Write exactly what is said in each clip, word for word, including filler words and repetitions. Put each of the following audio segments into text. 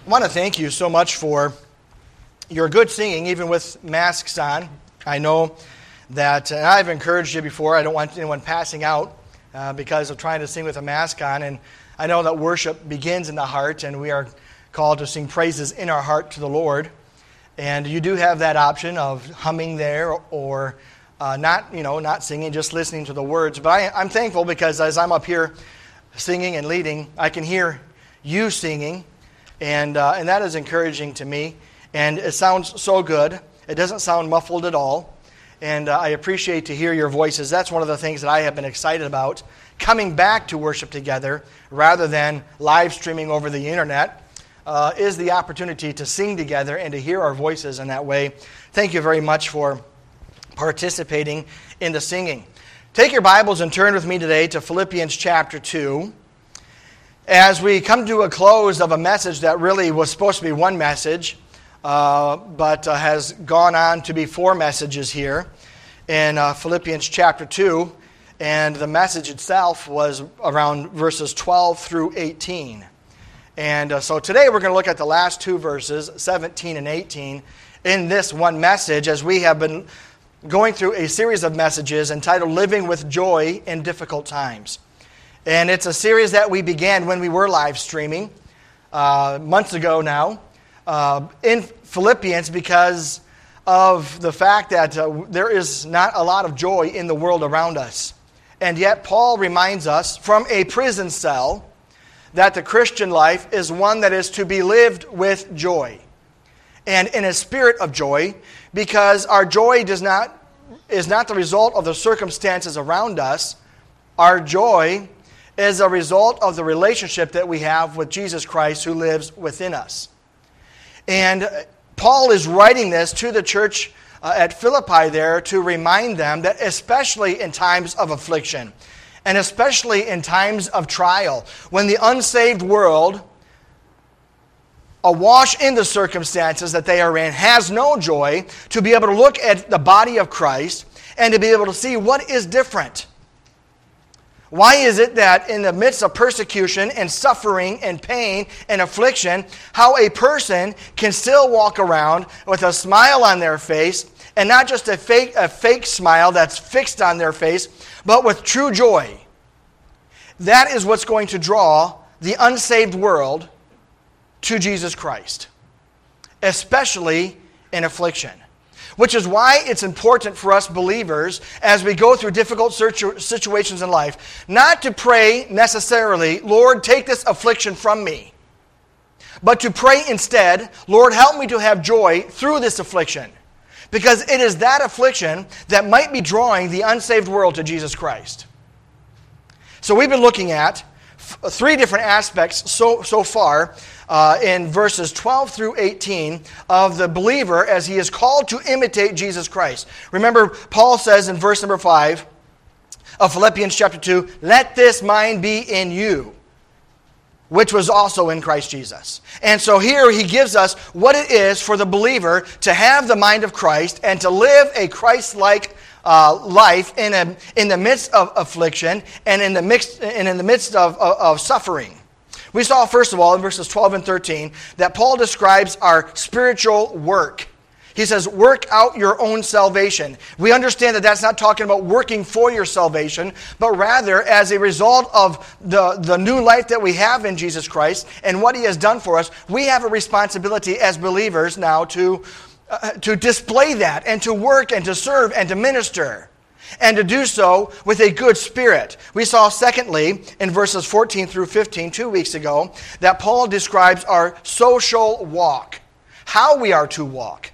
I want to thank you so much for your good singing, even with masks on. I know that, and I've encouraged you before, I don't want anyone passing out uh, because of trying to sing with a mask on. And I know that worship begins in the heart, and we are called to sing praises in our heart to the Lord. And you do have that option of humming there or uh, not, you know, not singing, just listening to the words. But I, I'm thankful because as I'm up here singing and leading, I can hear you singing. And uh, and that is encouraging to me. And it sounds so good. It doesn't sound muffled at all. And uh, I appreciate to hear your voices. That's one of the things that I have been excited about, coming back to worship together rather than live streaming over the internet, uh, is the opportunity to sing together and to hear our voices in that way. Thank you very much for participating in the singing. Take your Bibles and turn with me today to Philippians chapter two. As we come to a close of a message that really was supposed to be one message, uh, but uh, has gone on to be four messages here in uh, Philippians chapter two, and the message itself was around verses twelve through eighteen. And uh, so today we're going to look at the last two verses, seventeen and eighteen, in this one message, as we have been going through a series of messages entitled Living with Joy in Difficult Times. And it's a series that we began when we were live streaming uh, months ago now uh, in Philippians because of the fact that uh, there is not a lot of joy in the world around us. And yet Paul reminds us from a prison cell that the Christian life is one that is to be lived with joy and in a spirit of joy, because our joy does not is not the result of the circumstances around us. Our joy is a result of the relationship that we have with Jesus Christ who lives within us. And Paul is writing this to the church uh, at Philippi there to remind them that especially in times of affliction, and especially in times of trial, when the unsaved world, awash in the circumstances that they are in, has no joy, to be able to look at the body of Christ and to be able to see what is different. Why is it that in the midst of persecution and suffering and pain and affliction, how a person can still walk around with a smile on their face, and not just a fake, a fake smile that's fixed on their face, but with true joy? That is what's going to draw the unsaved world to Jesus Christ, especially in affliction. Which is why it's important for us believers, as we go through difficult situations in life, not to pray necessarily, Lord, take this affliction from me, but to pray instead, Lord, help me to have joy through this affliction, because it is that affliction that might be drawing the unsaved world to Jesus Christ. So we've been looking at f- three different aspects so, so far Uh, in verses twelve through eighteen of the believer as he is called to imitate Jesus Christ. Remember, Paul says in verse number five of Philippians chapter two, let this mind be in you, which was also in Christ Jesus. And so here he gives us what it is for the believer to have the mind of Christ and to live a Christ-like uh, life in a, in the midst of affliction and in the mix, and in the midst of, of, of suffering. We saw, first of all, in verses twelve and thirteen, that Paul describes our spiritual work. He says, work out your own salvation. We understand that that's not talking about working for your salvation, but rather as a result of the, the new life that we have in Jesus Christ and what He has done for us, we have a responsibility as believers now to, uh, to display that and to work and to serve and to minister. And to do so with a good spirit. We saw, secondly, in verses fourteen through fifteen, two weeks ago, that Paul describes our social walk, how we are to walk.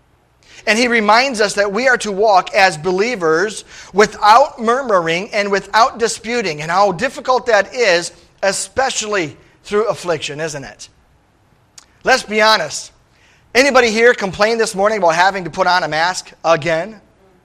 And he reminds us that we are to walk as believers without murmuring and without disputing, and how difficult that is, especially through affliction, isn't it? Let's be honest. Anybody here complain this morning about having to put on a mask again?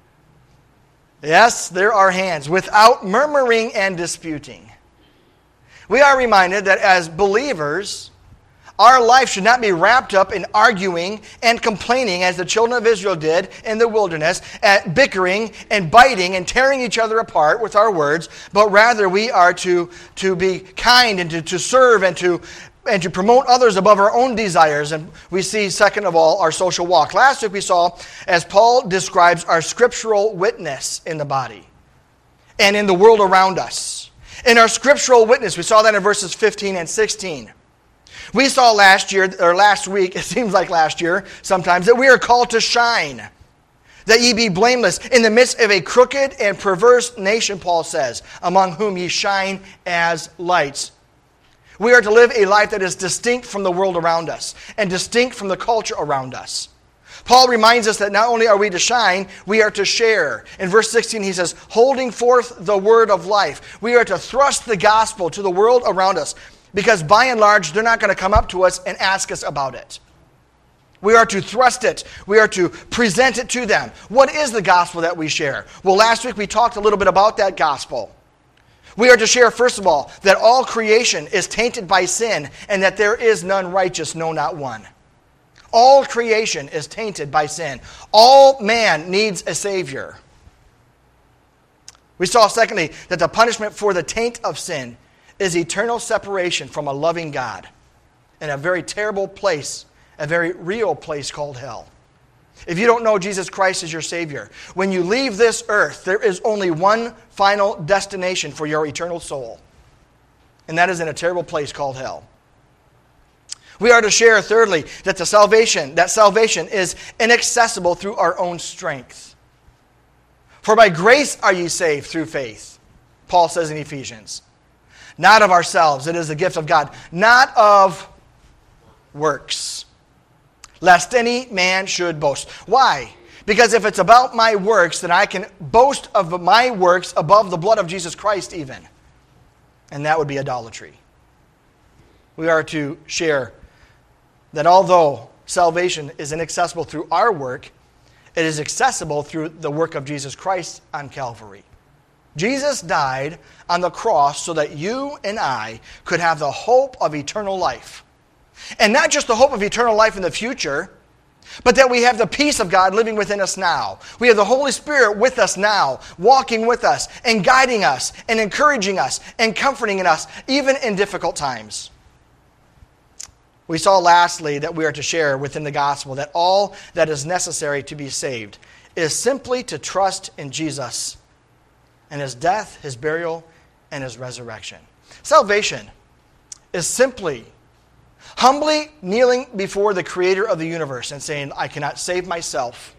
Yes, there are hands. Without murmuring and disputing. We are reminded that as believers, our life should not be wrapped up in arguing and complaining as the children of Israel did in the wilderness, at bickering and biting and tearing each other apart with our words, but rather we are to, to be kind and to, to serve and to and to promote others above our own desires. And we see, second of all, our social walk. Last week we saw, as Paul describes, our scriptural witness in the body and in the world around us. In our scriptural witness, we saw that in verses fifteen and sixteen. We saw last year, or last week, it seems like last year sometimes, that we are called to shine, that ye be blameless in the midst of a crooked and perverse nation, Paul says, among whom ye shine as lights. We are to live a life that is distinct from the world around us and distinct from the culture around us. Paul reminds us that not only are we to shine, we are to share. In verse sixteen, he says, holding forth the word of life. We are to thrust the gospel to the world around us because by and large, they're not going to come up to us and ask us about it. We are to thrust it. We are to present it to them. What is the gospel that we share? Well, last week we talked a little bit about that gospel. We are to share, first of all, that all creation is tainted by sin and that there is none righteous, no, not one. All creation is tainted by sin. All man needs a Savior. We saw, secondly, that the punishment for the taint of sin is eternal separation from a loving God in a very terrible place, a very real place called hell. If you don't know Jesus Christ as your Savior, when you leave this earth, there is only one final destination for your eternal soul, and that is in a terrible place called hell. We are to share, thirdly, that the salvation, that salvation is inaccessible through our own strength. For by grace are ye saved through faith, Paul says in Ephesians. Not of ourselves, it is the gift of God, not of works, lest any man should boast. Why? Because if it's about my works, then I can boast of my works above the blood of Jesus Christ even. And that would be idolatry. We are to share that although salvation is inaccessible through our work, it is accessible through the work of Jesus Christ on Calvary. Jesus died on the cross so that you and I could have the hope of eternal life. And not just the hope of eternal life in the future, but that we have the peace of God living within us now. We have the Holy Spirit with us now, walking with us and guiding us and encouraging us and comforting in us, even in difficult times. We saw lastly that we are to share within the gospel that all that is necessary to be saved is simply to trust in Jesus and his death, his burial, and his resurrection. Salvation is simply humbly kneeling before the creator of the universe and saying, I cannot save myself.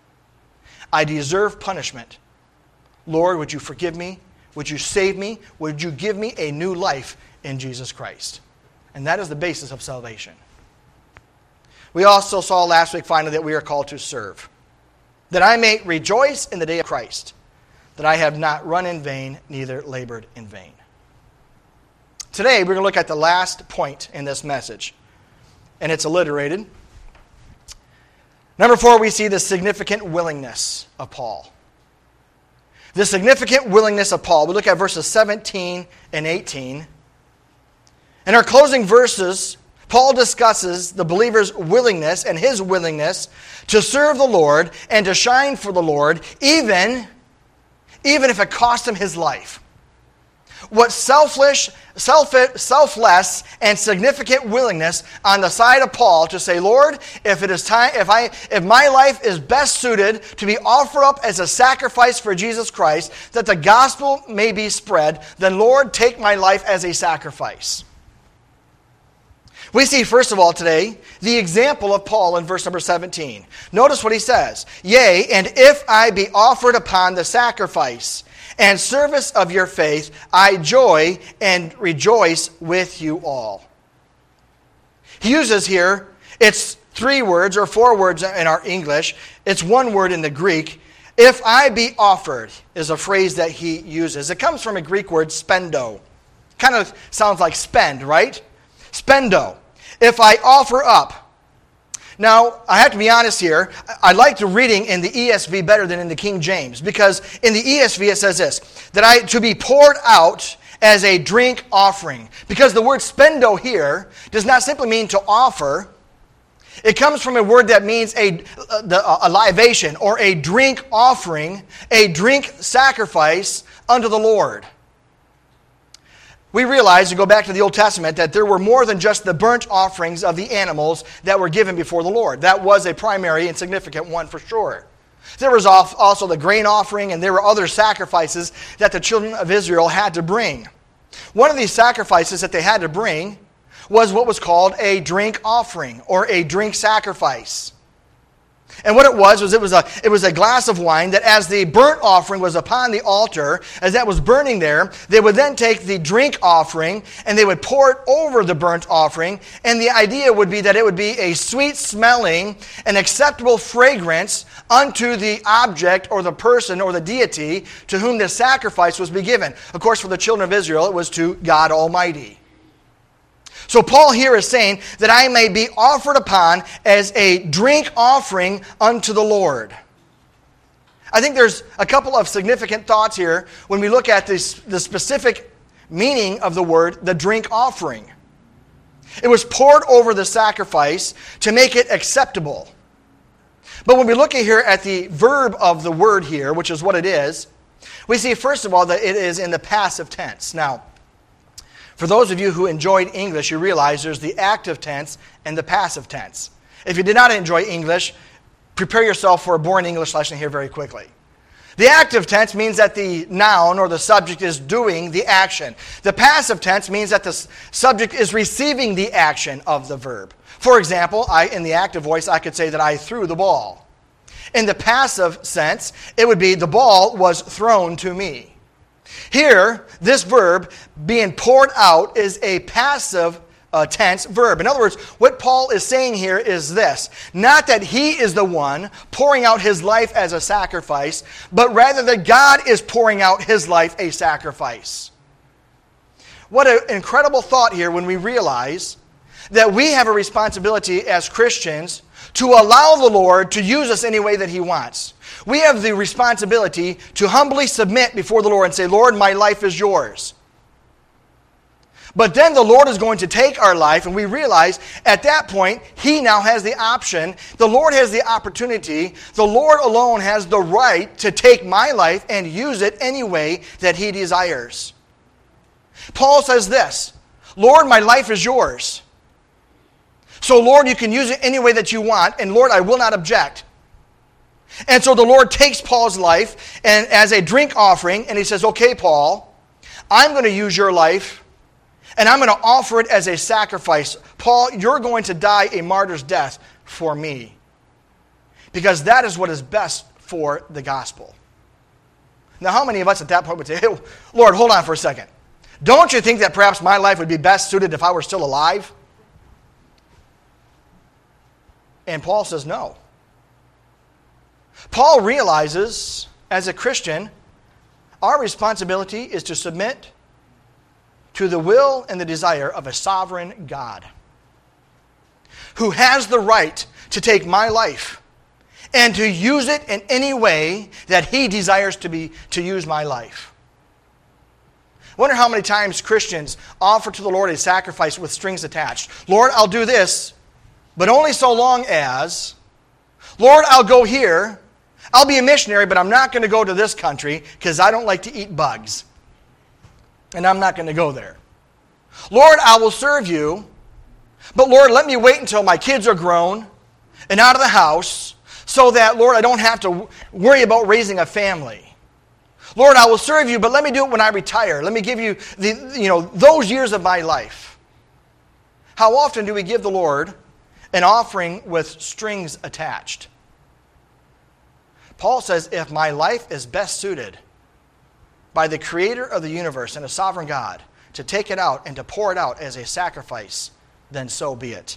I deserve punishment. Lord, would you forgive me? Would you save me? Would you give me a new life in Jesus Christ? And that is the basis of salvation. We also saw last week finally that we are called to serve. That I may rejoice in the day of Christ, that I have not run in vain, neither labored in vain. Today, we're going to look at the last point in this message, and it's alliterated. Number four, we see the significant willingness of Paul. The significant willingness of Paul. We look at verses seventeen and eighteen. In our closing verses, Paul discusses the believer's willingness and his willingness to serve the Lord and to shine for the Lord, even, even if it cost him his life. What selfish, self, selfless, and significant willingness on the side of Paul to say, Lord, if it is time, if I, if my life is best suited to be offered up as a sacrifice for Jesus Christ, that the gospel may be spread, then Lord, take my life as a sacrifice. We see, first of all, today, the example of Paul in verse number seventeen. Notice what he says. Yea, and if I be offered upon the sacrifice and service of your faith, I joy and rejoice with you all. He uses here, it's three words or four words in our English. It's one word in the Greek. If I be offered is a phrase that he uses. It comes from a Greek word, spendo. Kind of sounds like spend, right? Spendo. If I offer up. Now, I have to be honest here. I like the reading in the E S V better than in the King James, because in the E S V it says this, that I to be poured out as a drink offering. Because the word spendo here does not simply mean to offer. It comes from a word that means a, a, a libation or a drink offering, a drink sacrifice unto the Lord. we realize, to go back to the Old Testament, that there were more than just the burnt offerings of the animals that were given before the Lord. That was a primary and significant one for sure. There was also the grain offering, and there were other sacrifices that the children of Israel had to bring. One of these sacrifices that they had to bring was what was called a drink offering, or a drink sacrifice. And what it was, was it was a it was a glass of wine that, as the burnt offering was upon the altar, as that was burning there, they would then take the drink offering and they would pour it over the burnt offering. And the idea would be that it would be a sweet-smelling and acceptable fragrance unto the object or the person or the deity to whom the sacrifice was to be given. Of course, for the children of Israel, it was to God Almighty. So Paul here is saying that I may be offered upon as a drink offering unto the Lord. I think there's a couple of significant thoughts here when we look at this, the specific meaning of the word, the drink offering. It was poured over the sacrifice to make it acceptable. But when we look at here at the verb of the word here, which is what it is, we see first of all that it is in the passive tense. Now, for those of you who enjoyed English, you realize there's the active tense and the passive tense. If you did not enjoy English, prepare yourself for a boring English lesson here very quickly. The active tense means that the noun or the subject is doing the action. The passive tense means that the subject is receiving the action of the verb. For example, I, in the active voice, I could say that I threw the ball. In the passive sense, it would be the ball was thrown to me. Here, this verb, being poured out, is a passive uh, tense verb. In other words, what Paul is saying here is this. Not that he is the one pouring out his life as a sacrifice, but rather that God is pouring out his life a sacrifice. What an incredible thought here when we realize that we have a responsibility as Christians to allow the Lord to use us any way that he wants. We have the responsibility to humbly submit before the Lord and say, Lord, my life is yours. But then the Lord is going to take our life, and we realize at that point, he now has the option. The Lord has the opportunity. The Lord alone has the right to take my life and use it any way that he desires. Paul says this, Lord, my life is yours. So, Lord, you can use it any way that you want, and Lord, I will not object. And so the Lord takes Paul's life and as a drink offering, and he says, okay, Paul, I'm going to use your life, and I'm going to offer it as a sacrifice. Paul, you're going to die a martyr's death for me, because that is what is best for the gospel. Now, how many of us at that point would say, hey, Lord, hold on for a second. Don't you think that perhaps my life would be best suited if I were still alive? And Paul says no. Paul realizes, as a Christian, our responsibility is to submit to the will and the desire of a sovereign God who has the right to take my life and to use it in any way that he desires to be to use my life. I wonder how many times Christians offer to the Lord a sacrifice with strings attached. Lord, I'll do this, but only so long as, Lord, I'll go here, I'll be a missionary, but I'm not going to go to this country because I don't like to eat bugs. And I'm not going to go there. Lord, I will serve you, but Lord, let me wait until my kids are grown and out of the house so that, Lord, I don't have to worry about raising a family. Lord, I will serve you, but let me do it when I retire. Let me give you the, you know, those years of my life. How often do we give the Lord an offering with strings attached? Paul says, if my life is best suited by the creator of the universe and a sovereign God to take it out and to pour it out as a sacrifice, then so be it.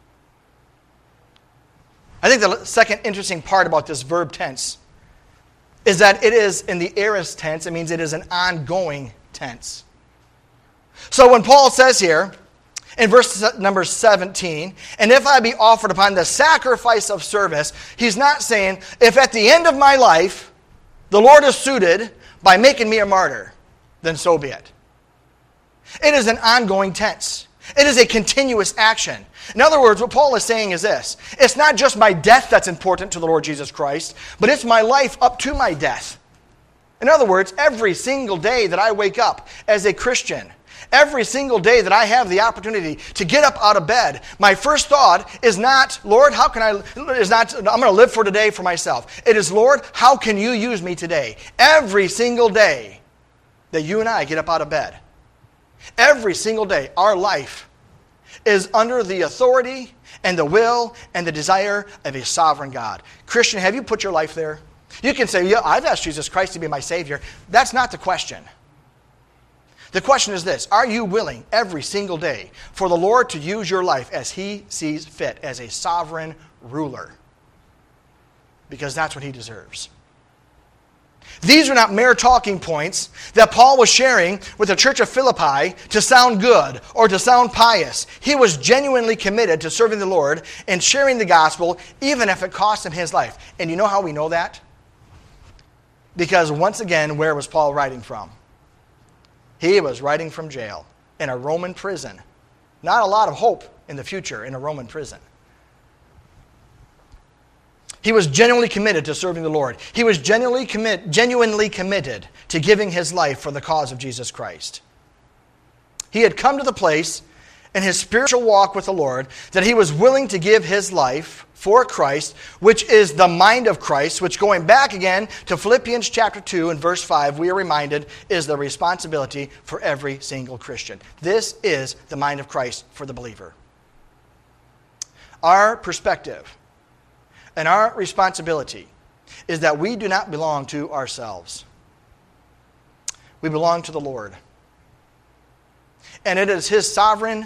I think the second interesting part about this verb tense is that it is in the aorist tense. It means it is an ongoing tense. So when Paul says here, in verse number seventeen, and if I be offered upon the sacrifice of service, he's not saying, if at the end of my life, the Lord is suited by making me a martyr, then so be it. It is an ongoing tense. It is a continuous action. In other words, what Paul is saying is this. It's not just my death that's important to the Lord Jesus Christ, but it's my life up to my death. In other words, every single day that I wake up as a Christian, Every single day that I have the opportunity to get up out of bed, my first thought is not, Lord, how can I, is not, I'm going to live for today for myself. It is, Lord, how can you use me today? Every single day that you and I get up out of bed, every single day, our life is under the authority and the will and the desire of a sovereign God. Christian, have you put your life there? You can say, yeah, I've asked Jesus Christ to be my Savior. That's not the question. The question is this: are you willing every single day for the Lord to use your life as He sees fit, as a sovereign ruler? Because that's what He deserves. These are not mere talking points that Paul was sharing with the church of Philippi to sound good or to sound pious. He was genuinely committed to serving the Lord and sharing the gospel, even if it cost him his life. And you know how we know that? Because once again, where was Paul writing from? He was writing from jail in a Roman prison. Not a lot of hope in the future in a Roman prison. He was genuinely committed to serving the Lord. He was genuinely, commit, genuinely committed to giving his life for the cause of Jesus Christ. He had come to the place in his spiritual walk with the Lord that he was willing to give his life for Christ, which is the mind of Christ, which, going back again to Philippians chapter two and verse five, we are reminded is the responsibility for every single Christian. This is the mind of Christ for the believer. Our perspective and our responsibility is that we do not belong to ourselves. We belong to the Lord. And it is His sovereign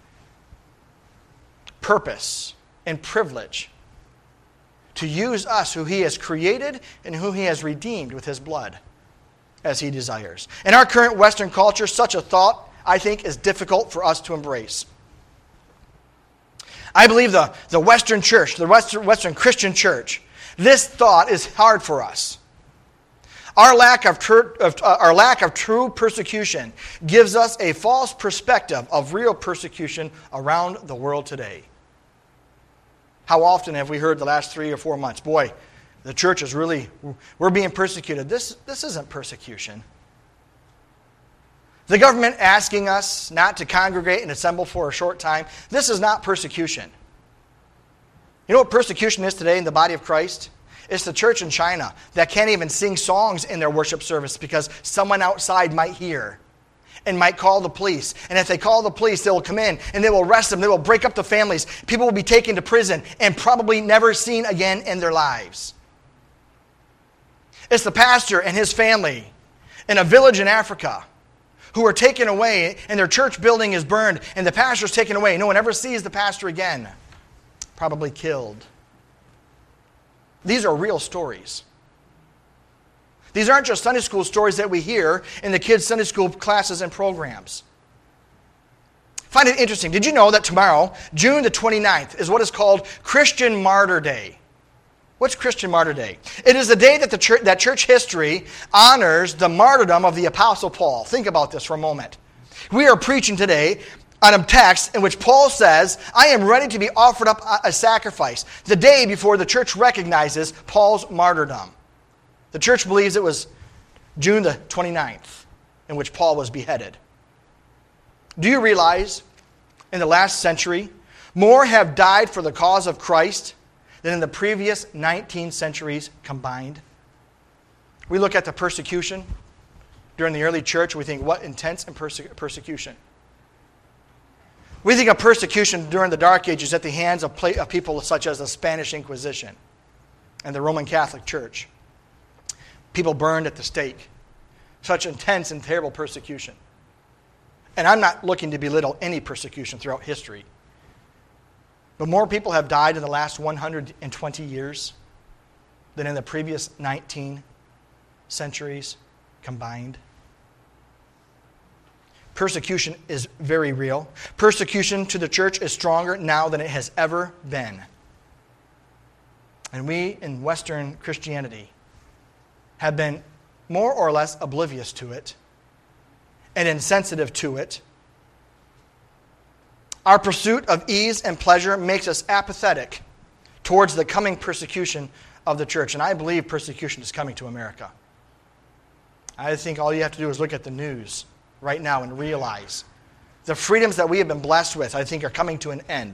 purpose and privilege to use us, who He has created and who He has redeemed with His blood, as He desires. In our current Western culture, such a thought, I think, is difficult for us to embrace. I believe the, the Western church, the Western, Western Christian church, this thought is hard for us. Our lack of, tr- of uh, our lack of true persecution gives us a false perspective of real persecution around the world today. How often have we heard the last three or four months, boy, the church is really, we're being persecuted. This, this isn't persecution. The government asking us not to congregate and assemble for a short time, this is not persecution. You know what persecution is today in the body of Christ? It's the church in China that can't even sing songs in their worship service because someone outside might hear and might call the police. And if they call the police, they will come in and they will arrest them. They will break up the families. People will be taken to prison and probably never seen again in their lives. It's the pastor and his family in a village in Africa who are taken away, and their church building is burned, and the pastor is taken away. No one ever sees the pastor again. Probably killed. These are real stories. These aren't just Sunday school stories that we hear in the kids' Sunday school classes and programs. Find it interesting. Did you know that tomorrow, June the twenty-ninth, is what is called Christian Martyr Day? What's Christian Martyr Day? It is the day that the church, that church history honors the martyrdom of the Apostle Paul. Think about this for a moment. We are preaching today on a text in which Paul says, I am ready to be offered up a sacrifice, the day before the church recognizes Paul's martyrdom. The church believes it was June the twenty-ninth in which Paul was beheaded. Do you realize in the last century, more have died for the cause of Christ than in the previous nineteen centuries combined? We look at the persecution during the early church, we think, what intense and perse- persecution. We think of persecution during the Dark Ages at the hands of, play, of people such as the Spanish Inquisition and the Roman Catholic Church. People burned at the stake. Such intense and terrible persecution. And I'm not looking to belittle any persecution throughout history. But more people have died in the last one hundred twenty years than in the previous nineteen centuries combined. Persecution is very real. Persecution to the church is stronger now than it has ever been. And we in Western Christianity have been more or less oblivious to it and insensitive to it. Our pursuit of ease and pleasure makes us apathetic towards the coming persecution of the church. And I believe persecution is coming to America. I think all you have to do is look at the news right now and realize the freedoms that we have been blessed with, I think, are coming to an end.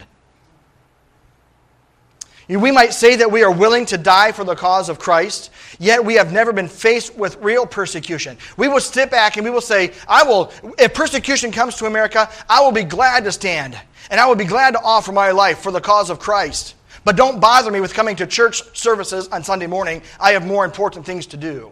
We might say that we are willing to die for the cause of Christ, yet we have never been faced with real persecution. We will sit back and we will say, I will, if persecution comes to America, I will be glad to stand, and I will be glad to offer my life for the cause of Christ. But don't bother me with coming to church services on Sunday morning. I have more important things to do.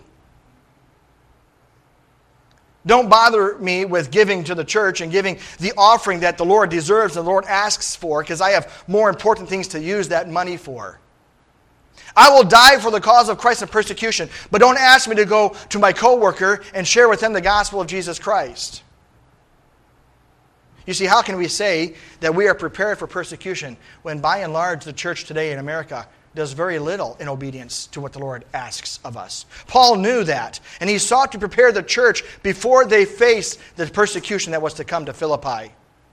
Don't bother me with giving to the church and giving the offering that the Lord deserves and the Lord asks for, because I have more important things to use that money for. I will die for the cause of Christ in persecution, but don't ask me to go to my coworker and share with them the gospel of Jesus Christ. You see, how can we say that we are prepared for persecution when by and large the church today in America does very little in obedience to what the Lord asks of us? Paul knew that, and he sought to prepare the church before they faced the persecution that was to come to Philippi.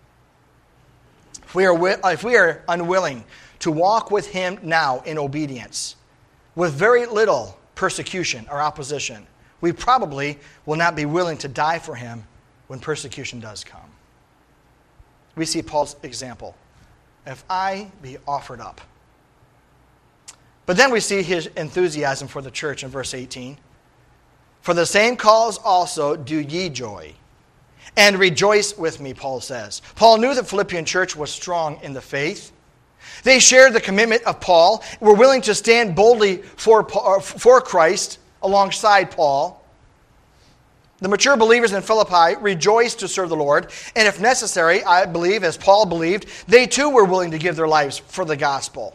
If we are, if we are unwilling to walk with him now in obedience, with very little persecution or opposition, we probably will not be willing to die for him when persecution does come. We see Paul's example. If I be offered up. But then we see his enthusiasm for the church in verse eighteen. For the same cause also do ye joy, and rejoice with me, Paul says. Paul knew the Philippian church was strong in the faith. They shared the commitment of Paul, were willing to stand boldly for, for Christ alongside Paul. The mature believers in Philippi rejoiced to serve the Lord, and if necessary, I believe, as Paul believed, they too were willing to give their lives for the gospel.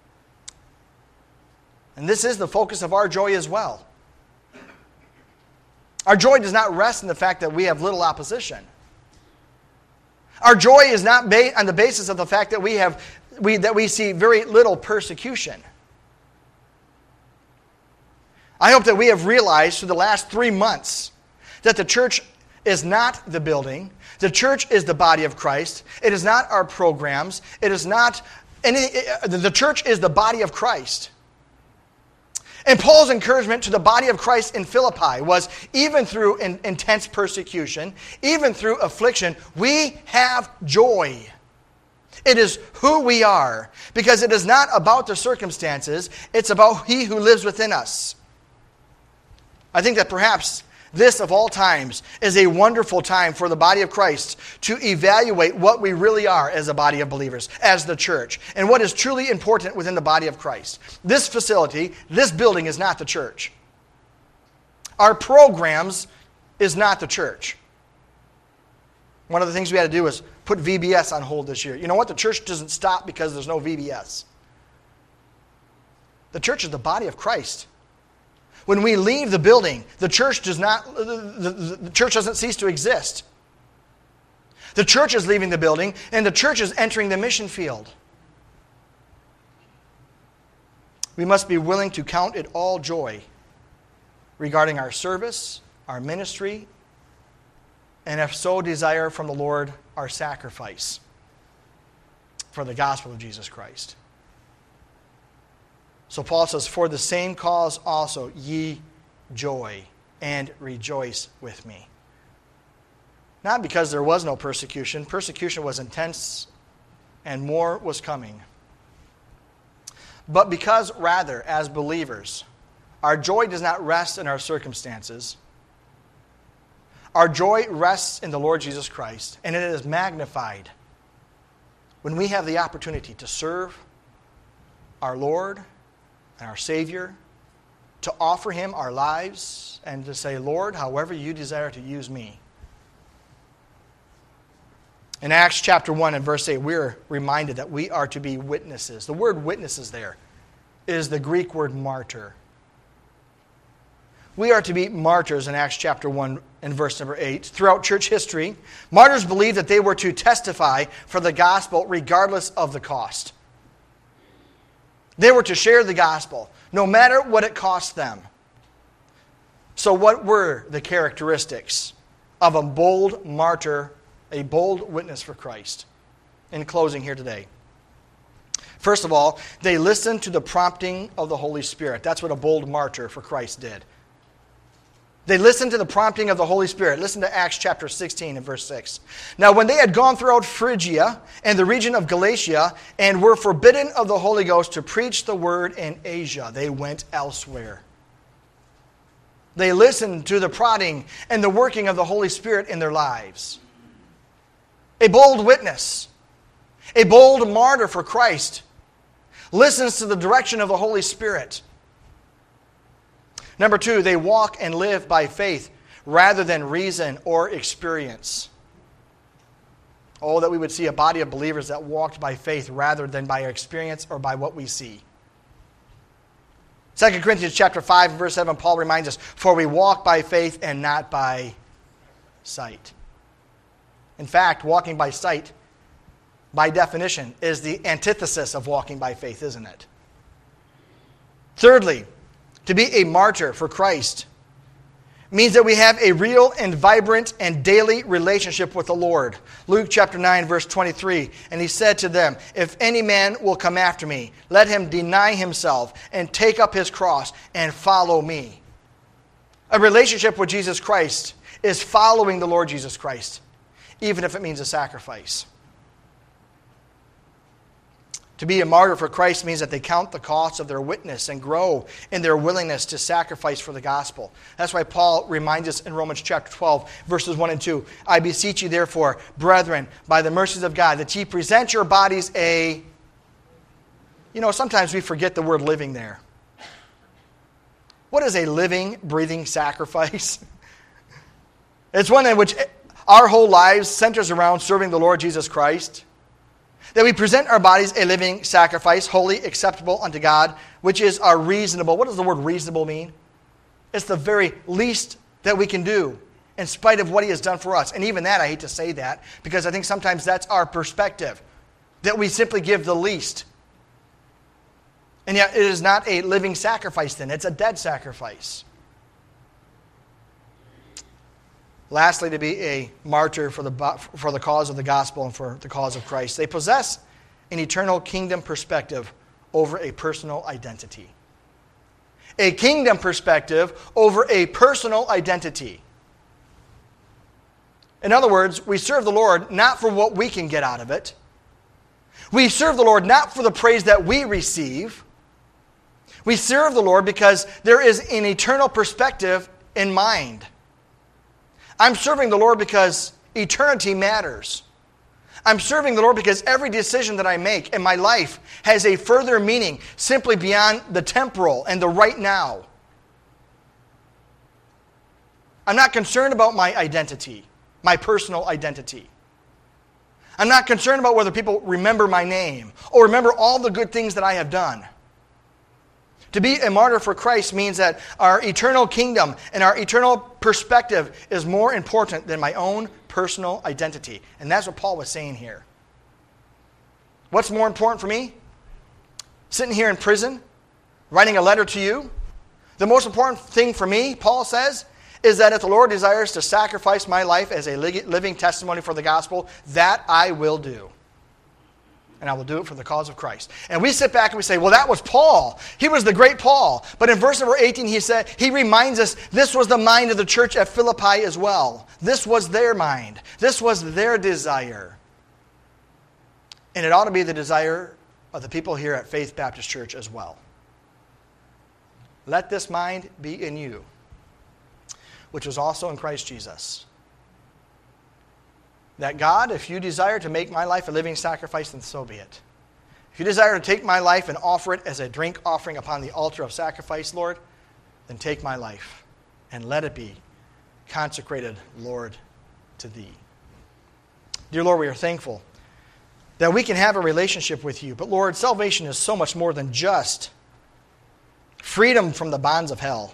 And this is the focus of our joy as well. Our joy does not rest in the fact that we have little opposition. Our joy is not based on the basis of the fact that we have we, that we see very little persecution. I hope that we have realized through the last three months that the church is not the building. The church is the body of Christ. It is not our programs. It is not any. The church is the body of Christ. And Paul's encouragement to the body of Christ in Philippi was, even through in, intense persecution, even through affliction, we have joy. It is who we are, because it is not about the circumstances, it's about he who lives within us. I think that perhaps this, of all times, is a wonderful time for the body of Christ to evaluate what we really are as a body of believers, as the church, and what is truly important within the body of Christ. This facility, this building is not the church. Our programs is not the church. One of the things we had to do was put V B S on hold this year. You know what? The church doesn't stop because there's no V B S. The church is the body of Christ. When we leave the building, the church does not. The, the, the church doesn't cease to exist. The church is leaving the building, and the church is entering the mission field. We must be willing to count it all joy regarding our service, our ministry, and if so desire from the Lord, our sacrifice for the gospel of Jesus Christ. So Paul says, for the same cause also ye joy and rejoice with me. Not because there was no persecution. Persecution was intense and more was coming. But because rather, as believers, our joy does not rest in our circumstances. Our joy rests in the Lord Jesus Christ, and it is magnified when we have the opportunity to serve our Lord and our Savior, to offer Him our lives, and to say, Lord, however you desire to use me. In Acts chapter one and verse eight, we're reminded that we are to be witnesses. The word witnesses there is the Greek word martyr. We are to be martyrs in Acts chapter one and verse number eight. Throughout church history, martyrs believed that they were to testify for the gospel regardless of the cost. They were to share the gospel, no matter what it cost them. So what were the characteristics of a bold martyr, a bold witness for Christ? In closing here today. First of all, they listened to the prompting of the Holy Spirit. That's what a bold martyr for Christ did. They listened to the prompting of the Holy Spirit. Listen to Acts chapter sixteen and verse six. Now when they had gone throughout Phrygia and the region of Galatia and were forbidden of the Holy Ghost to preach the word in Asia, they went elsewhere. They listened to the prodding and the working of the Holy Spirit in their lives. A bold witness, a bold martyr for Christ, listens to the direction of the Holy Spirit. Number two, they walk and live by faith rather than reason or experience. Oh, that we would see a body of believers that walked by faith rather than by our experience or by what we see. Second Corinthians chapter five, verse seven, Paul reminds us, for we walk by faith and not by sight. In fact, walking by sight, by definition, is the antithesis of walking by faith, isn't it? Thirdly, to be a martyr for Christ means that we have a real and vibrant and daily relationship with the Lord. Luke chapter nine, verse twenty-three, and he said to them, if any man will come after me, let him deny himself and take up his cross and follow me. A relationship with Jesus Christ is following the Lord Jesus Christ, even if it means a sacrifice. To be a martyr for Christ means that they count the cost of their witness and grow in their willingness to sacrifice for the gospel. That's why Paul reminds us in Romans chapter twelve, verses one and two, I beseech you therefore, brethren, by the mercies of God, that ye present your bodies a... You know, sometimes we forget the word living there. What is a living, breathing sacrifice? It's one in which our whole lives centers around serving the Lord Jesus Christ. That we present our bodies a living sacrifice, holy, acceptable unto God, which is our reasonable. What does the word reasonable mean? It's the very least that we can do in spite of what he has done for us. And even that, I hate to say that, because I think sometimes that's our perspective, that we simply give the least. And yet it is not a living sacrifice then. It's a dead sacrifice. Lastly, to be a martyr for the, for the cause of the gospel and for the cause of Christ. They possess an eternal kingdom perspective over a personal identity. A kingdom perspective over a personal identity. In other words, we serve the Lord not for what we can get out of it. We serve the Lord not for the praise that we receive. We serve the Lord because there is an eternal perspective in mind. I'm serving the Lord because eternity matters. I'm serving the Lord because every decision that I make in my life has a further meaning simply beyond the temporal and the right now. I'm not concerned about my identity, my personal identity. I'm not concerned about whether people remember my name or remember all the good things that I have done. To be a martyr for Christ means that our eternal kingdom and our eternal perspective is more important than my own personal identity. And that's what Paul was saying here. What's more important for me? Sitting here in prison, writing a letter to you? The most important thing for me, Paul says, is that if the Lord desires to sacrifice my life as a living testimony for the gospel, that I will do. And I will do it for the cause of Christ. And we sit back and we say, well, that was Paul. He was the great Paul. But in verse number eighteen, he said, he reminds us this was the mind of the church at Philippi as well. This was their mind. This was their desire. And it ought to be the desire of the people here at Faith Baptist Church as well. Let this mind be in you, which was also in Christ Jesus. That God, if you desire to make my life a living sacrifice, then so be it. If you desire to take my life and offer it as a drink offering upon the altar of sacrifice, Lord, then take my life and let it be consecrated, Lord, to thee. Dear Lord, we are thankful that we can have a relationship with you. But Lord, salvation is so much more than just freedom from the bonds of hell.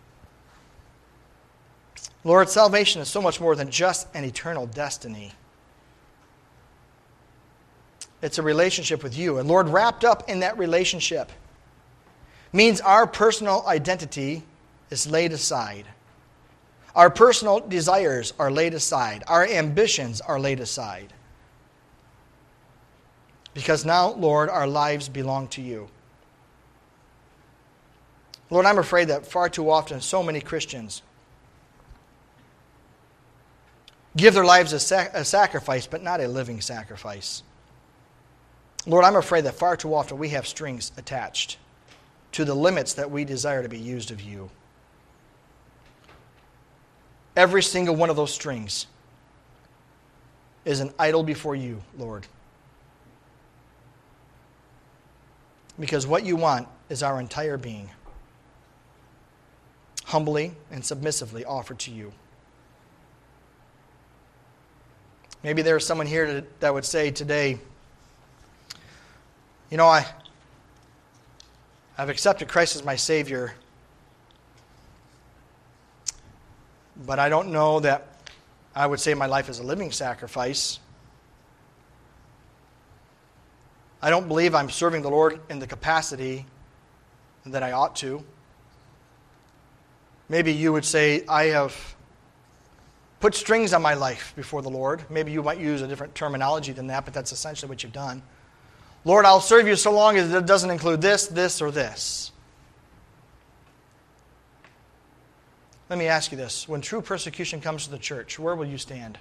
Lord, salvation is so much more than just an eternal destiny. It's a relationship with you. And Lord, wrapped up in that relationship means our personal identity is laid aside. Our personal desires are laid aside. Our ambitions are laid aside. Because now, Lord, our lives belong to you. Lord, I'm afraid that far too often so many Christians give their lives as sac- a sacrifice, but not a living sacrifice. Lord, I'm afraid that far too often we have strings attached to the limits that we desire to be used of you. Every single one of those strings is an idol before you, Lord. Because what you want is our entire being, humbly and submissively offered to you. Maybe there's someone here that would say today, you know, I, I've accepted Christ as my Savior, but I don't know that I would say my life is a living sacrifice. I don't believe I'm serving the Lord in the capacity that I ought to. Maybe you would say, I have put strings on my life before the Lord. Maybe you might use a different terminology than that, but that's essentially what you've done. Lord, I'll serve you so long as it doesn't include this, this, or this. Let me ask you this. When true persecution comes to the church, where will you stand?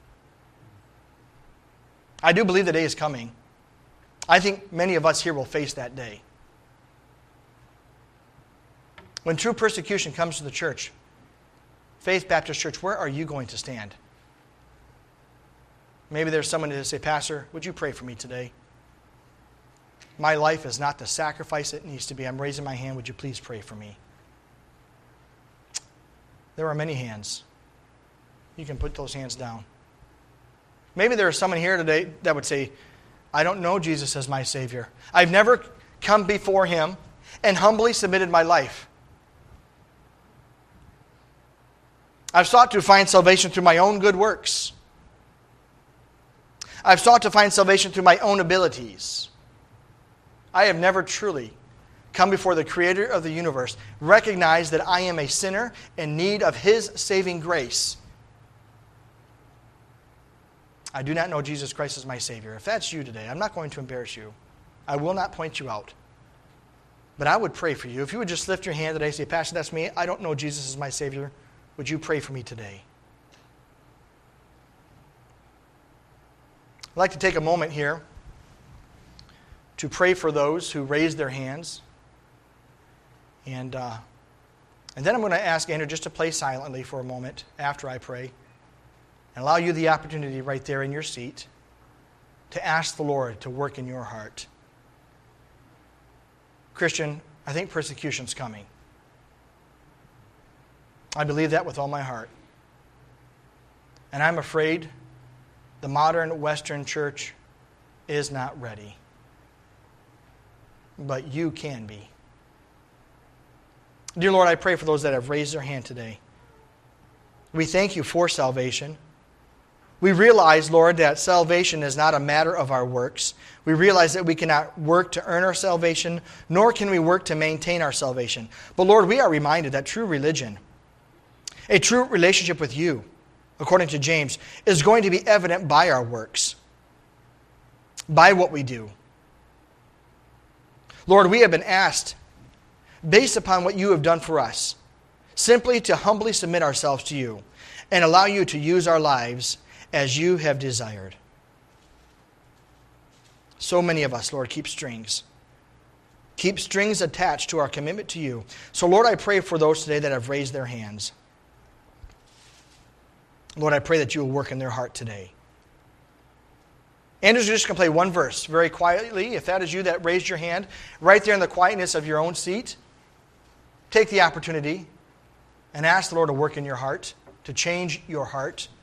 I do believe the day is coming. I think many of us here will face that day. When true persecution comes to the church, Faith Baptist Church, where are you going to stand? Maybe there's someone to say, Pastor, would you pray for me today? My life is not the sacrifice it needs to be. I'm raising my hand. Would you please pray for me? There are many hands. You can put those hands down. Maybe there is someone here today that would say, I don't know Jesus as my Savior. I've never come before Him and humbly submitted my life. I've sought to find salvation through my own good works. I've sought to find salvation through my own abilities. I have never truly come before the Creator of the universe, recognize that I am a sinner in need of His saving grace. I do not know Jesus Christ as my Savior. If that's you today, I'm not going to embarrass you. I will not point you out. But I would pray for you. If you would just lift your hand today and say, Pastor, that's me. I don't know Jesus as my Savior. Would you pray for me today? I'd like to take a moment here to pray for those who raised their hands. And, uh, and then I'm going to ask Andrew just to play silently for a moment after I pray and allow you the opportunity right there in your seat to ask the Lord to work in your heart. Christian, I think persecution's coming. I believe that with all my heart. And I'm afraid the modern Western church is not ready. But you can be. Dear Lord, I pray for those that have raised their hand today. We thank you for salvation. We realize, Lord, that salvation is not a matter of our works. We realize that we cannot work to earn our salvation, nor can we work to maintain our salvation. But Lord, we are reminded that true religion, a true relationship with you, according to James, is going to be evident by our works, by what we do. Lord, we have been asked, based upon what you have done for us, simply to humbly submit ourselves to you and allow you to use our lives as you have desired. So many of us, Lord, keep strings. Keep strings attached to our commitment to you. So, Lord, I pray for those today that have raised their hands. Lord, I pray that you will work in their heart today. Andrew's just going to play one verse very quietly. If that is you that raised your hand, right there in the quietness of your own seat, take the opportunity and ask the Lord to work in your heart, to change your heart.